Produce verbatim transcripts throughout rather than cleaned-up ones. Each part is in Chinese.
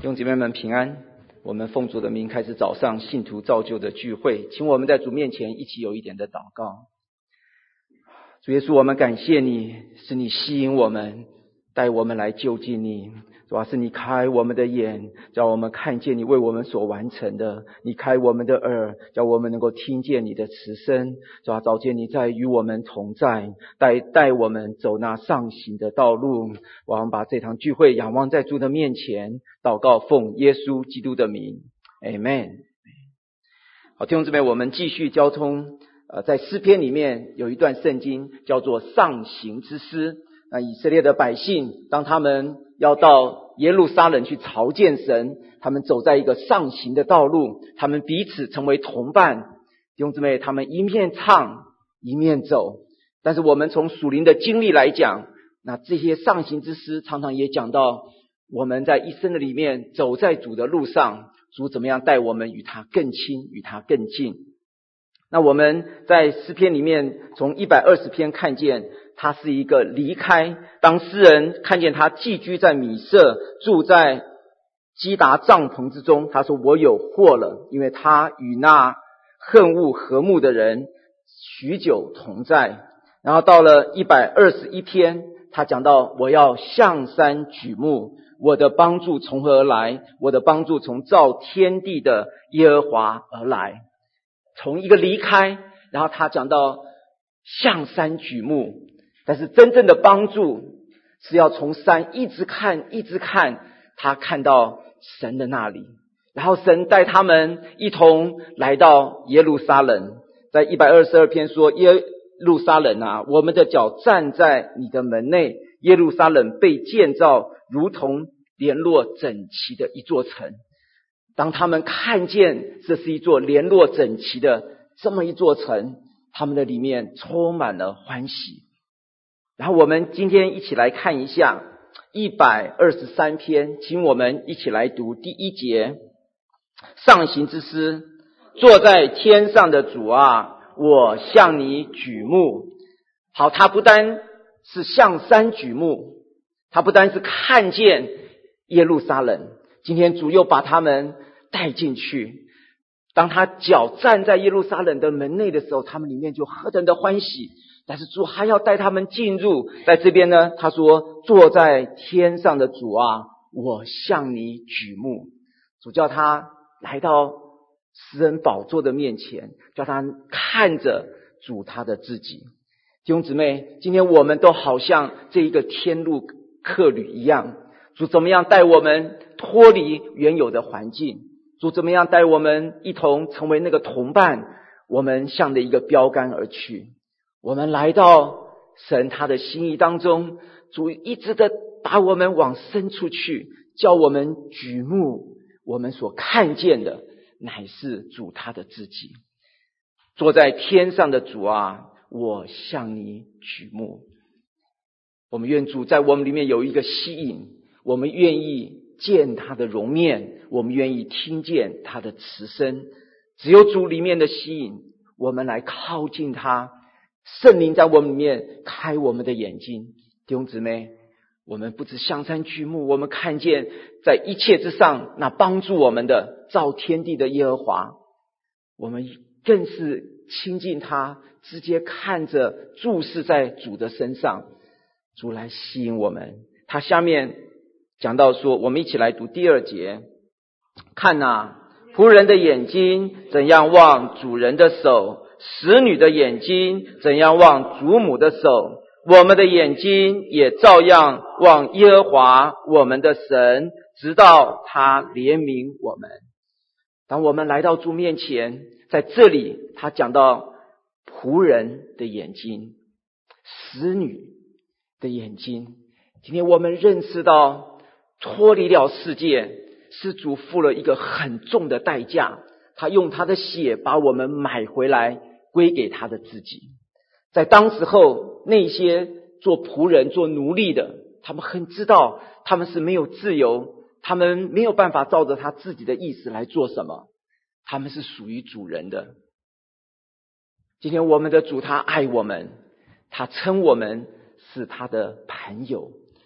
弟兄姐妹们平安，我们奉主的名开始早上信徒造就的聚会，请我们在主面前一起有一点的祷告。主耶稣，我们感谢你，是你吸引我们，带我们来就近你。主要是你开我们的眼，叫我们看见你为我们所完成的；你开我们的耳，叫我们能够听见你的慈声。主要早见你在与我们同在，带带我们走那上行的道路。我们把这场聚会仰望在主的面前，祷告奉耶稣基督的名 Amen。 好，弟兄姊妹，我们继续交通。呃，在诗篇里面有一段圣经叫做上行之诗。那以色列的百姓，当他们要到耶路撒冷去朝见神，他们走在一个上行的道路，他们彼此成为同伴。弟兄姊妹，他们一面唱一面走。但是我们从属灵的经历来讲，那这些上行之诗常常也讲到我们在一生的里面走在主的路上，主怎么样带我们与他更亲，与他更近。那我们在诗篇里面从一百二十篇看见他是一个离开，当诗人看见他寄居在米色，住在基达帐篷之中，他说我有祸了，因为他与那恨恶和睦的人许久同在。然后到了一百二十一篇，他讲到我要向山举目，我的帮助从何而来？我的帮助从造天地的耶和华而来。从一个离开，然后他讲到向山举目，但是真正的帮助是要从山一直看一直看，他看到神的那里，然后神带他们一同来到耶路撒冷。在一百二十二篇说，耶路撒冷啊，我们的脚站在你的门内，耶路撒冷被建造如同联络整齐的一座城。当他们看见这是一座联络整齐的这么一座城，他们的里面充满了欢喜。然后我们今天一起来看一下一百二十三篇，请我们一起来读第一节。上行之诗，坐在天上的主啊，我向你举目。好，他不单是向山举目，他不单是看见耶路撒冷，今天主又把他们带进去。当他脚站在耶路撒冷的门内的时候，他们里面就何等的欢喜。但是主还要带他们进入，在这边呢，他说坐在天上的主啊，我向你举目。主叫他来到施恩宝座的面前，叫他看着主他的自己。弟兄姊妹，今天我们都好像这一个天路客旅一样，主怎么样带我们脱离原有的环境，主怎么样带我们一同成为那个同伴，我们向着一个标杆而去。我们来到神他的心意当中，主一直的把我们往深处去，叫我们举目，我们所看见的乃是主他的自己。坐在天上的主啊，我向你举目。我们愿主在我们里面有一个吸引，我们愿意见他的容面，我们愿意听见他的慈声。只有主里面的吸引，我们来靠近他，圣灵在我们里面开我们的眼睛。弟兄姊妹，我们不止向山举目，我们看见在一切之上那帮助我们的造天地的耶和华，我们更是亲近他，直接看着注视在主的身上，主来吸引我们。他下面讲到说，我们一起来读第二节。看啊，仆人的眼睛怎样望主人的手，使女的眼睛怎样望主母的手，我们的眼睛也照样望耶和华我们的神，直到他怜悯我们。当我们来到主面前，在这里他讲到仆人的眼睛，使女的眼睛。今天我们认识到脱离了世界，是主付了一个很重的代价，他用他的血把我们买回来，归给他的自己。在当时候，那些做仆人做奴隶的，他们很知道他们是没有自由，他们没有办法照着他自己的意思来做什么，他们是属于主人的。今天我们的主他爱我们，他称我们是他的朋友，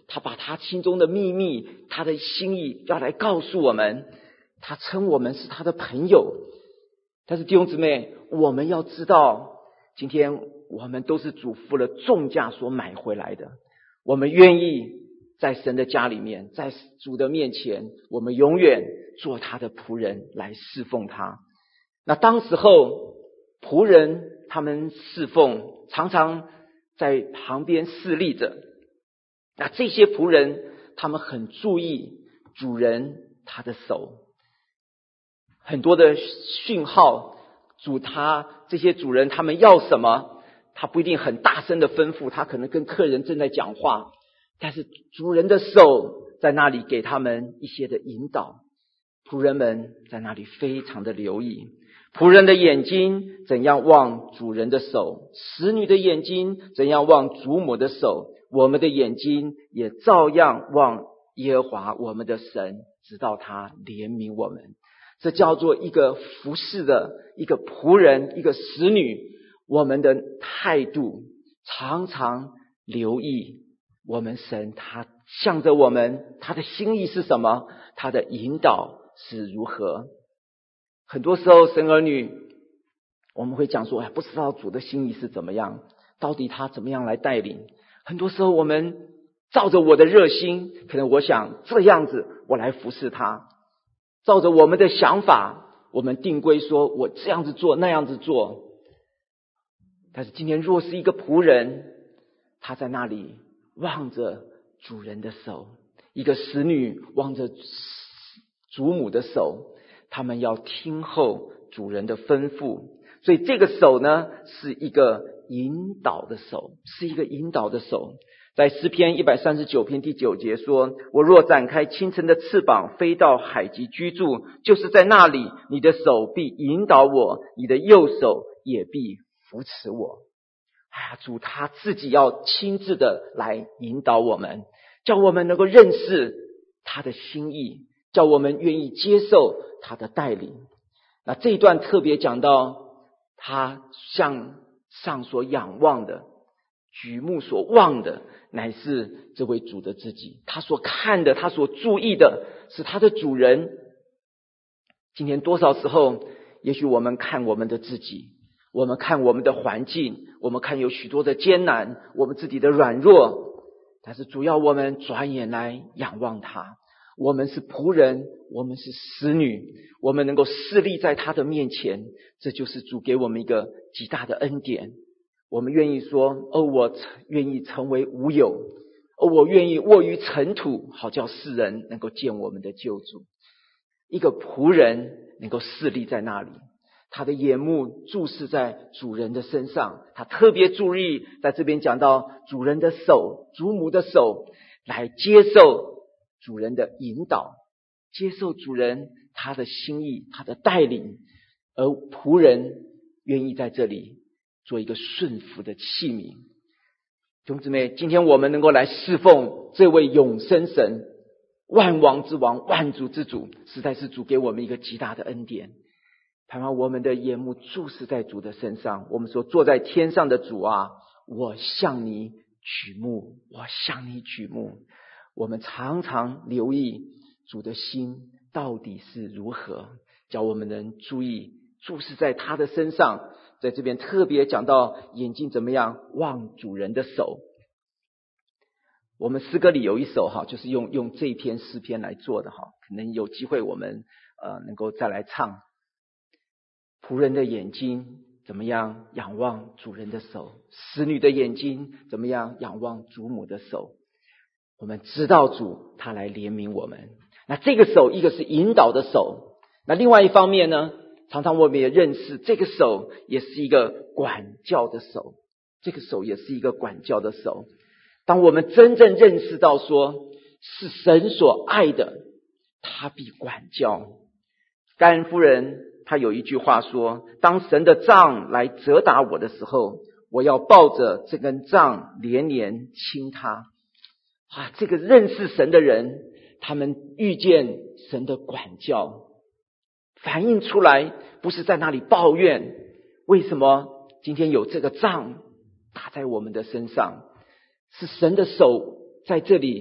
他把他心中的秘密，他的心意要来告诉我们，他称我们是他的朋友。但是弟兄姊妹，我们要知道，今天我们都是主付了重价所买回来的，我们愿意在神的家里面，在主的面前，我们永远做他的仆人来侍奉他。那当时候仆人他们侍奉，常常在旁边侍立着，那这些仆人他们很注意主人他的手，很多的讯号，主他这些主人他们要什么，他不一定很大声的吩咐，他可能跟客人正在讲话，但是主人的手在那里给他们一些的引导，仆人们在那里非常的留意。仆人的眼睛怎样望主人的手，使女的眼睛怎样望主母的手，我们的眼睛也照样望耶和华我们的神，直到他怜悯我们。这叫做一个服侍的一个仆人，一个使女，我们的态度常常留意我们神他向着我们，他的心意是什么，他的引导是如何。很多时候神儿女我们会讲说，哎，不知道主的心意是怎么样，到底他怎么样来带领。很多时候我们照着我的热心，可能我想这样子我来服侍他，照着我们的想法，我们定规说我这样子做那样子做。但是今天若是一个仆人，他在那里望着主人的手，一个使女望着主母的手，他们要听候主人的吩咐。所以这个手呢，是一个引导的手，是一个引导的手。在诗篇一百三十九篇第九节说，我若展开清晨的翅膀，飞到海极居住，就是在那里，你的手必引导我，你的右手也必扶持我。哎呀，主他自己要亲自的来引导我们，叫我们能够认识他的心意，叫我们愿意接受他的带领。那这一段特别讲到他向上所仰望的，举目所望的乃是这位主的自己，他所看的，他所注意的是他的主人。今天多少时候，也许我们看我们的自己，我们看我们的环境，我们看有许多的艰难，我们自己的软弱，但是主要我们转眼来仰望他。我们是仆人，我们是使女，我们能够侍立在他的面前，这就是主给我们一个极大的恩典。我们愿意说，哦，我愿意成为无有，哦，我愿意卧于尘土，好叫世人能够见我们的救主。一个仆人能够侍立在那里，他的眼目注视在主人的身上，他特别注意在这边讲到主人的手，主母的手，来接受主人的引导，接受主人他的心意，他的带领，而仆人愿意在这里做一个顺服的器皿。弟兄姊妹，今天我们能够来侍奉这位永生神，万王之王，万主之主，实在是主给我们一个极大的恩典。盼望我们的眼目注视在主的身上，我们说坐在天上的主啊，我向你举目，我向你举目。我们常常留意主的心到底是如何，叫我们能注意注视在他的身上。在这边特别讲到眼睛怎么样望主人的手。我们诗歌里有一首哈，就是用用这篇诗篇来做的哈，可能有机会我们呃能够再来唱。仆人的眼睛怎么样仰望主人的手，使女的眼睛怎么样仰望主母的手。我们知道主他来怜悯我们，那这个手一个是引导的手，那另外一方面呢，常常我们也认识这个手也是一个管教的手，这个手也是一个管教的手。当我们真正认识到说是神所爱的，他必管教。甘恩夫人她有一句话说，当神的杖来责打我的时候，我要抱着这根杖连连亲他。啊，这个认识神的人，他们遇见神的管教，反映出来不是在那里抱怨，为什么今天有这个杖打在我们的身上，是神的手在这里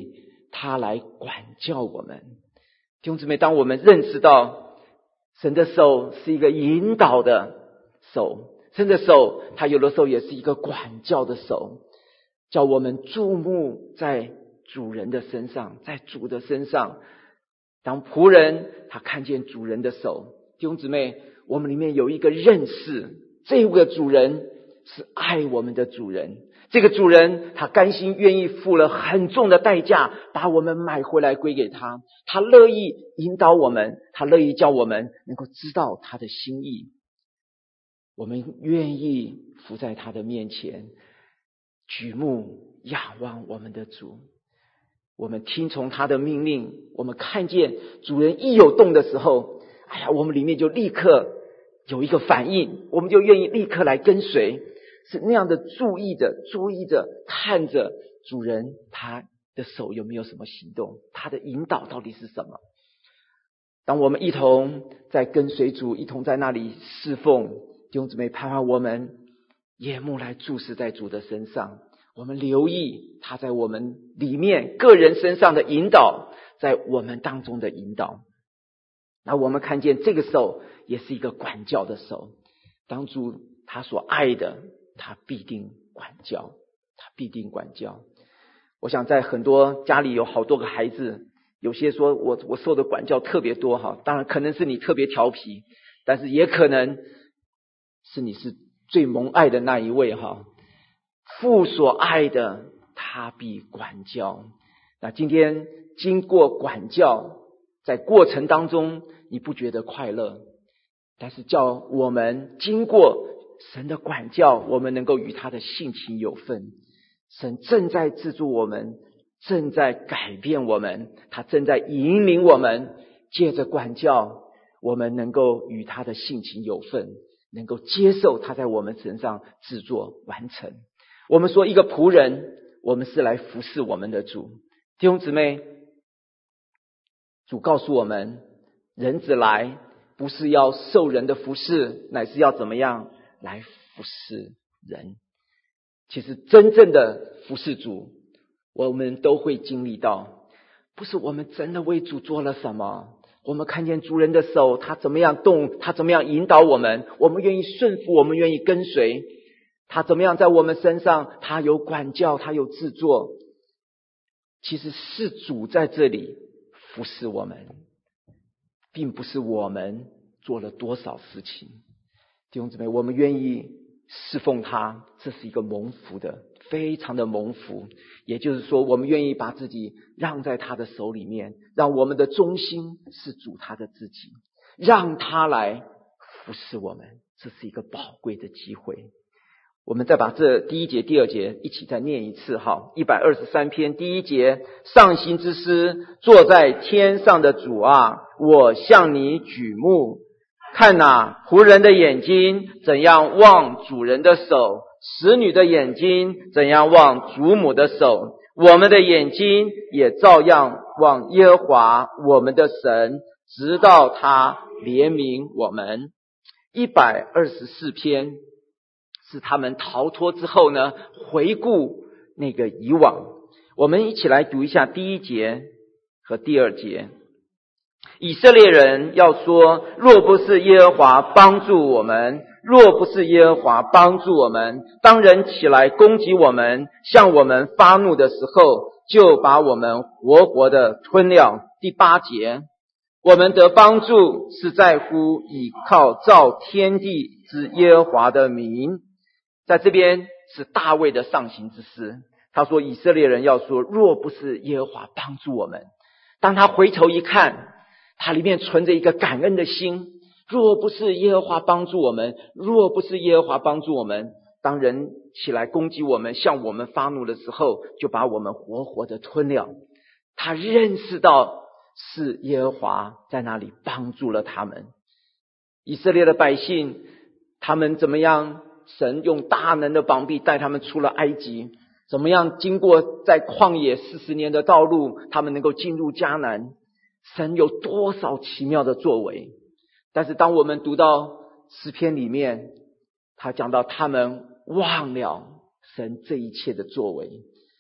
他来管教我们。弟兄姊妹，当我们认识到神的手是一个引导的手，神的手他有的时候也是一个管教的手，叫我们注目在主人的身上，在主的身上。当仆人他看见主人的手，弟兄姊妹，我们里面有一个认识，这个主人是爱我们的主人，这个主人他甘心愿意付了很重的代价把我们买回来归给他，他乐意引导我们，他乐意叫我们能够知道他的心意。我们愿意伏在他的面前，举目仰望我们的主，我们听从他的命令，我们看见主人一有动的时候，哎呀，我们里面就立刻有一个反应，我们就愿意立刻来跟随，是那样的注意着注意着看着主人他的手有没有什么行动，他的引导到底是什么。当我们一同在跟随主，一同在那里侍奉，弟兄姊妹，盼望我们眼目来注视在主的身上，我们留意他在我们里面个人身上的引导，在我们当中的引导。那我们看见这个手也是一个管教的手，当主他所爱的，他必定管教，他必定管教。我想在很多家里有好多个孩子，有些说我我受的管教特别多哈，当然可能是你特别调皮，但是也可能是你是最蒙爱的那一位哈。父所爱的，他必管教。那今天经过管教，在过程当中你不觉得快乐，但是叫我们经过神的管教，我们能够与他的性情有份。神正在制作我们，正在改变我们，他正在引领我们，借着管教我们能够与他的性情有份，能够接受他在我们身上制作完成。我们说一个仆人，我们是来服侍我们的主。弟兄姊妹，主告诉我们，人子来不是要受人的服侍，乃是要怎么样来服侍人。其实真正的服侍主，我们都会经历到，不是我们真的为主做了什么，我们看见主人的手他怎么样动，他怎么样引导我们，我们愿意顺服，我们愿意跟随他怎么样在我们身上，他有管教，他有制作。其实是主在这里服侍我们，并不是我们做了多少事情。弟兄姊妹，我们愿意侍奉他，这是一个蒙福的，非常的蒙福。也就是说，我们愿意把自己让在他的手里面，让我们的中心是主他的自己，让他来服侍我们，这是一个宝贵的机会。我们再把这第一节第二节一起再念一次哈，一百二十三篇第一节，上行之师，坐在天上的主啊，我向你举目，看哪，仆人的眼睛怎样望主人的手，使女的眼睛怎样望主母的手，我们的眼睛也照样望耶和华我们的神，直到他怜悯我们。一百二十四篇是他们逃脱之后呢，回顾那个以往。我们一起来读一下第一节和第二节。以色列人要说，若不是耶和华帮助我们，若不是耶和华帮助我们，当人起来攻击我们，向我们发怒的时候，就把我们活活的吞了。第八节，我们得帮助是在乎倚靠造天地之耶和华的名。在这边是大卫的上行之诗，他说以色列人要说，若不是耶和华帮助我们，当他回头一看，他里面存着一个感恩的心，若不是耶和华帮助我们，若不是耶和华帮助我们，当人起来攻击我们，向我们发怒的时候，就把我们活活的吞了。他认识到是耶和华在那里帮助了他们。以色列的百姓，他们怎么样？神用大能的膀臂带他们出了埃及，怎么样经过在旷野四十年的道路，他们能够进入迦南，神有多少奇妙的作为。但是当我们读到诗篇里面，他讲到他们忘了神这一切的作为，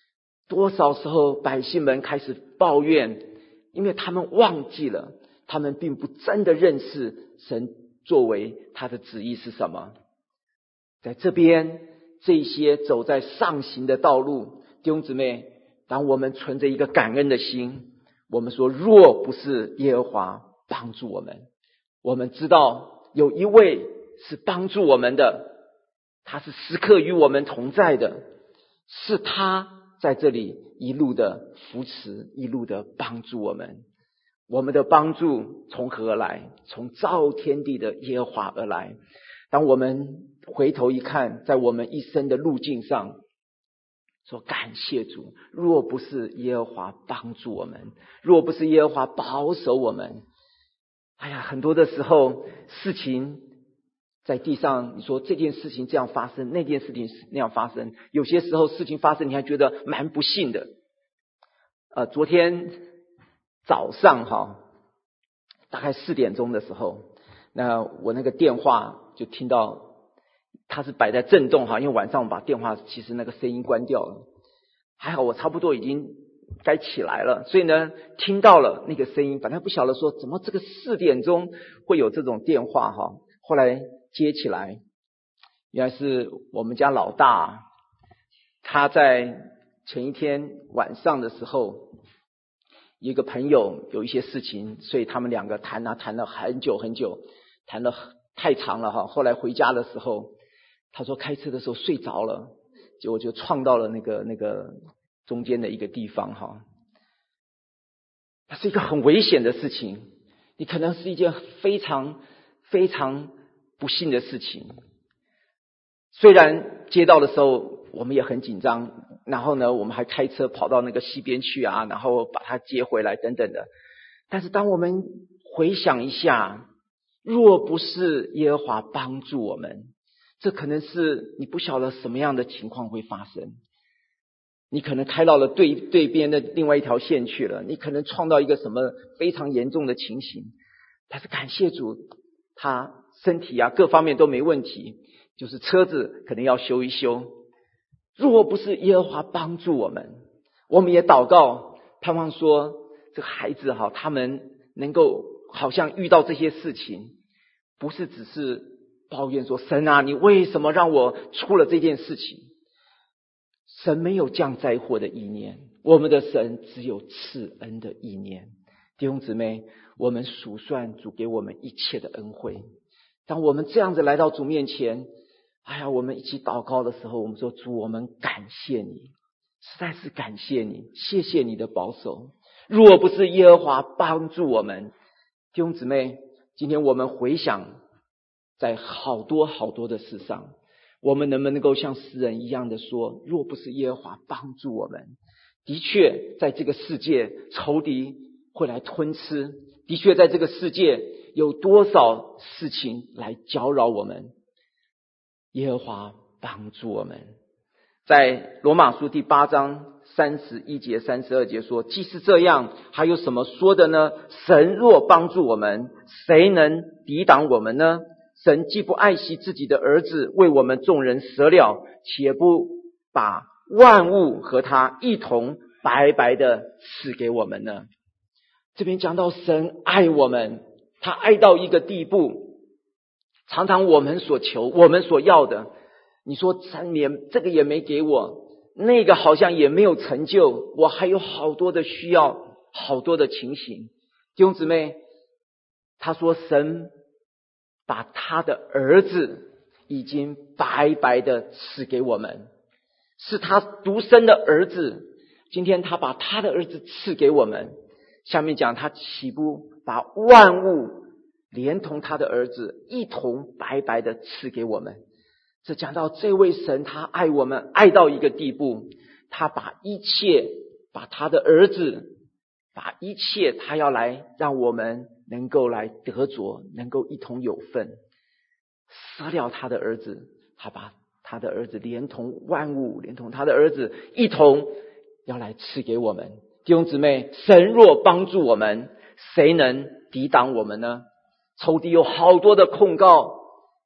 多少时候百姓们开始抱怨，因为他们忘记了，他们并不真的认识神作为他的旨意是什么。在这边，这些走在上行的道路，弟兄姊妹，当我们存着一个感恩的心，我们说若不是耶和华帮助我们，我们知道有一位是帮助我们的，他是时刻与我们同在的，是他在这里一路的扶持，一路的帮助我们。我们的帮助从何而来？从造天地的耶和华而来。当我们回头一看，在我们一生的路径上，说感谢主，若不是耶和华帮助我们，若不是耶和华保守我们，哎呀，很多的时候事情在地上，你说这件事情这样发生，那件事情那样发生，有些时候事情发生你还觉得蛮不幸的。呃，昨天早上哈，大概四点钟的时候，那我那个电话就听到它是摆在震动哈，因为晚上我把电话其实那个声音关掉了，还好我差不多已经该起来了，所以呢听到了那个声音，反正不晓得说怎么这个四点钟会有这种电话哈，后来接起来，原来是我们家老大，他在前一天晚上的时候，一个朋友有一些事情，所以他们两个谈啊谈了很久很久，谈了太长了哈。后来回家的时候，他说开车的时候睡着了，结果就撞到了那个那个中间的一个地方哈。它是一个很危险的事情，你可能是一件非常非常不幸的事情。虽然接到的时候我们也很紧张，然后呢我们还开车跑到那个西边去啊，然后把他接回来等等的。但是当我们回想一下，若不是耶和华帮助我们，这可能是你不晓得什么样的情况会发生。你可能开到了对对边的另外一条线去了，你可能撞到一个什么非常严重的情形。但是感谢主，他身体啊各方面都没问题，就是车子可能要修一修。若不是耶和华帮助我们，我们也祷告盼望说这个孩子哈，他们能够好像遇到这些事情，不是只是抱怨说神啊你为什么让我出了这件事情。神没有降灾祸的意念，我们的神只有赐恩的意念。弟兄姊妹，我们数算主给我们一切的恩惠，当我们这样子来到主面前，哎呀，我们一起祷告的时候，我们说主，我们感谢你，实在是感谢你，谢谢你的保守。若不是耶和华帮助我们，弟兄姊妹，今天我们回想在好多好多的事上，我们能不能够像诗人一样的说，若不是耶和华帮助我们，的确在这个世界仇敌会来吞吃，的确在这个世界有多少事情来搅扰我们，耶和华帮助我们。在罗马书第八章三十一节三十二节说，既是这样，还有什么说的呢？神若帮助我们，谁能抵挡我们呢？神既不爱惜自己的儿子，为我们众人舍了，且不把万物和他一同白白的赐给我们呢？这边讲到神爱我们，他爱到一个地步，常常我们所求我们所要的，你说神也这个也没给我，那个好像也没有成就，我还有好多的需要，好多的情形。弟兄姊妹，他说神把他的儿子已经白白的赐给我们，是他独生的儿子，今天他把他的儿子赐给我们，下面讲他岂不把万物连同他的儿子一同白白的赐给我们。这讲到这位神他爱我们爱到一个地步，他把一切把他的儿子把一切他要来让我们能够来得着，能够一同有份，舍了他的儿子，他把他的儿子连同万物连同他的儿子一同要来赐给我们。弟兄姊妹，神若帮助我们，谁能抵挡我们呢？仇敌有好多的控告，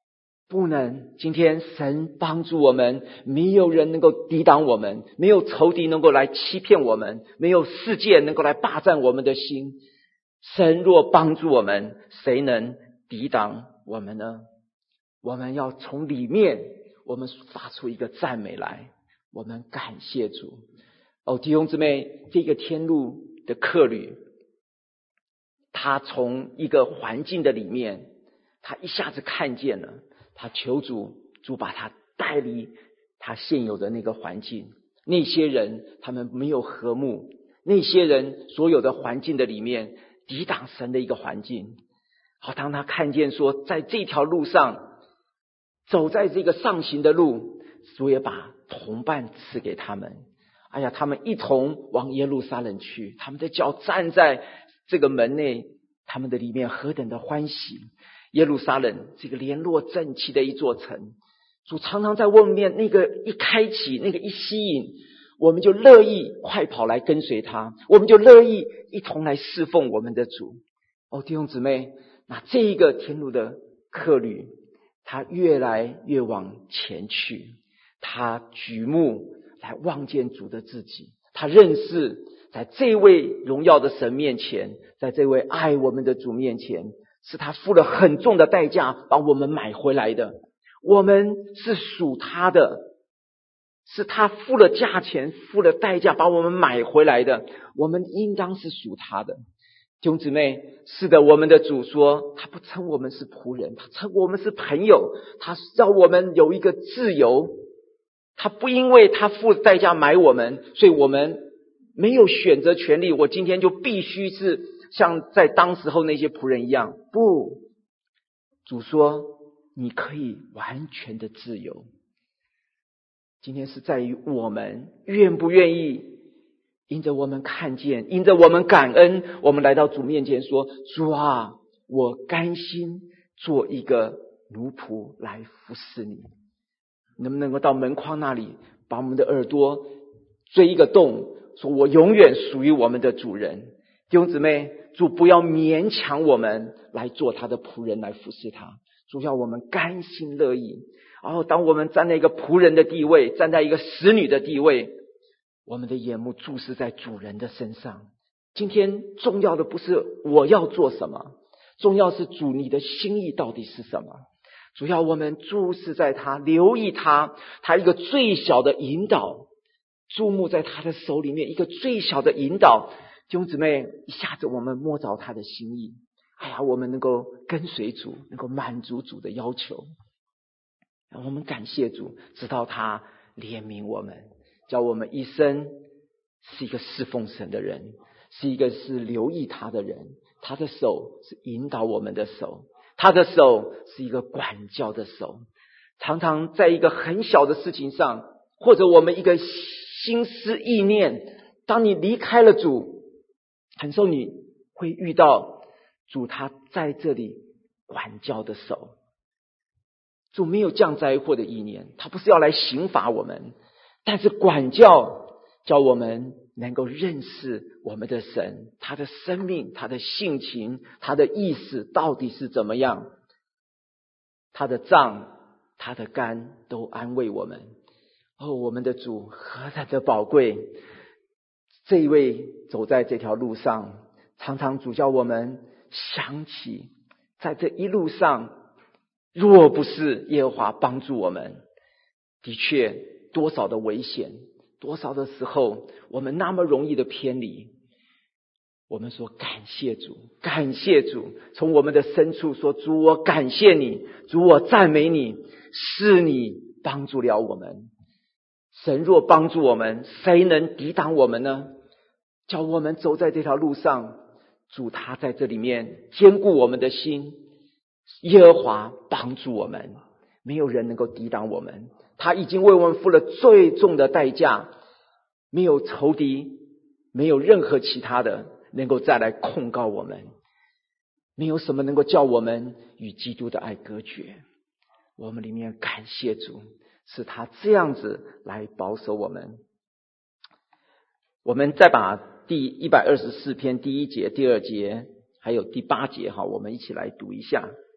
不能。今天神帮助我们，没有人能够抵挡我们，没有仇敌能够来欺骗我们，没有世界能够来霸占我们的心。神若帮助我们，谁能抵挡我们呢？我们要从里面，我们发出一个赞美来，我们感谢主。哦，弟兄姊妹，这个天路的客旅，他从一个环境的里面，他一下子看见了，他求主，主把他带离他现有的那个环境。那些人他们没有和睦，那些人所有的环境的里面抵挡神的一个环境。好，当他看见说在这条路上，走在这个上行的路，主也把同伴赐给他们。哎呀，他们一同往耶路撒冷去，他们的脚站在这个门内，他们的里面何等的欢喜。耶路撒冷这个联络整齐的一座城，主常常在外面那个一开启，那个一吸引，我们就乐意快跑来跟随他，我们就乐意一同来侍奉我们的主。哦，弟兄姊妹，那这一个天路的客旅，他越来越往前去，他举目来望见主的自己，他认识在这位荣耀的神面前，在这位爱我们的主面前，是他付了很重的代价把我们买回来的，我们是属他的，是他付了价钱，付了代价把我们买回来的，我们应当是属他的。弟兄姊妹，是的，我们的主说他不称我们是仆人，他称我们是朋友，他让我们有一个自由，他不因为他付代价买我们，所以我们没有选择权利，我今天就必须是像在当时候那些仆人一样。不，主说你可以完全的自由。今天是在于我们愿不愿意因着我们看见，因着我们感恩，我们来到主面前说，主啊，我甘心做一个奴仆来服侍你。能不能够到门框那里，把我们的耳朵追一个洞，说我永远属于我们的主人。弟兄姊妹，主不要勉强我们来做他的仆人来服侍他，主要我们甘心乐意。然后当我们站在一个仆人的地位，站在一个使女的地位，我们的眼目注视在主人的身上。今天重要的不是我要做什么，重要是主你的心意到底是什么。主要我们注视在他，留意他，他一个最小的引导，注目在他的手里面，一个最小的引导。弟兄姊妹，一下子我们摸着他的心意，哎呀，我们能够跟随主，能够满足主的要求。我们感谢主，直到他怜悯我们，叫我们一生是一个侍奉神的人，是一个是留意他的人。他的手是引导我们的手，他的手是一个管教的手。常常在一个很小的事情上，或者我们一个心思意念，当你离开了主，很受你会遇到主他在这里管教的手。主没有降灾祸的意念，他不是要来刑罚我们，但是管教叫我们能够认识我们的神，他的生命，他的性情，他的意思到底是怎么样。他的杖，他的竿都安慰我们。哦，我们的主何等的宝贵！这一位走在这条路上，常常主叫我们想起，在这一路上，若不是耶和华帮助我们，的确多少的危险，多少的时候我们那么容易的偏离。我们说感谢主，感谢主，从我们的深处说，主我感谢你，主我赞美你，是你帮助了我们。神若帮助我们，谁能抵挡我们呢？叫我们走在这条路上，主他在这里面坚固我们的心，耶和华帮助我们，没有人能够抵挡我们。他已经为我们付了最重的代价，没有仇敌，没有任何其他的能够再来控告我们，没有什么能够叫我们与基督的爱隔绝。我们里面感谢主，是他这样子来保守我们。我们再把第一百二十四篇第一节、第二节还有第八节，好，我们一起来读一下。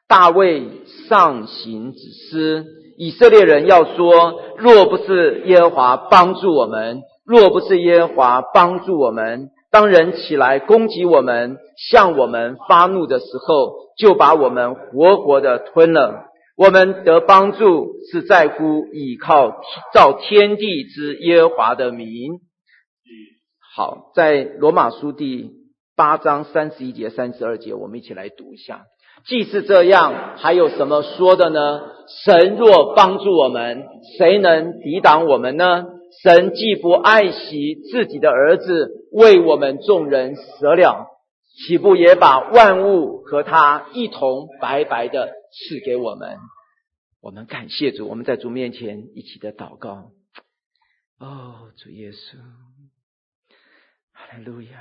大卫上行指示以色列人要说，若不是耶和华帮助我们，若不是耶和华帮助我们，当人起来攻击我们，向我们发怒的时候，就把我们活活的吞了。我们得帮助是在乎倚靠造天地之耶和华的名。好，在罗马书第八章三十一节三十二节，我们一起来读一下。既是这样，还有什么说的呢？神若帮助我们，谁能抵挡我们呢？神既不爱惜自己的儿子，为我们众人舍了，岂不也把万物和他一同白白的赐给我们？我们感谢主，我们在主面前一起的祷告。哦，主耶稣，哈利路亚！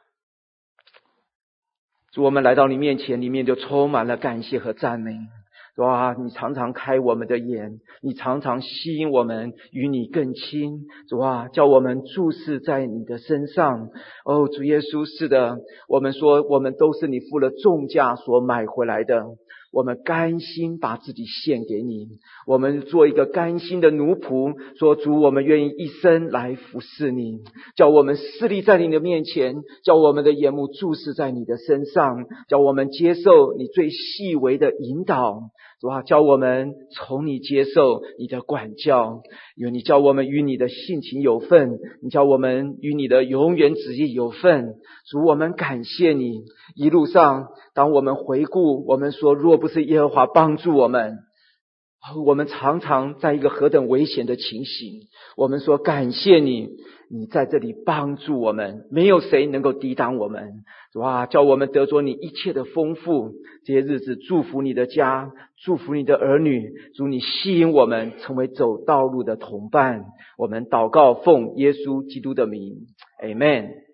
主，我们来到你面前，里面就充满了感谢和赞美。哇，你常常开我们的眼，你常常吸引我们与你更亲。主啊，叫我们注视在你的身上。哦，主耶稣，是的，我们说我们都是你付了重价所买回来的，我们甘心把自己献给你，我们做一个甘心的奴仆，说主，我们愿意一生来服侍你，叫我们侍立在你的面前，叫我们的眼目注视在你的身上，叫我们接受你最细微的引导。主啊，叫我们从你接受你的管教，因为你叫我们与你的性情有份，你叫我们与你的永远旨意有份。主，我们感谢你，一路上当我们回顾，我们说若不是耶和华帮助我们，我们常常在一个何等危险的情形。我们说感谢你，你在这里帮助我们，没有谁能够抵挡我们。主啊，叫我们得着你一切的丰富，这些日子祝福你的家，祝福你的儿女。主，你吸引我们成为走道路的同伴。我们祷告奉耶稣基督的名， Amen。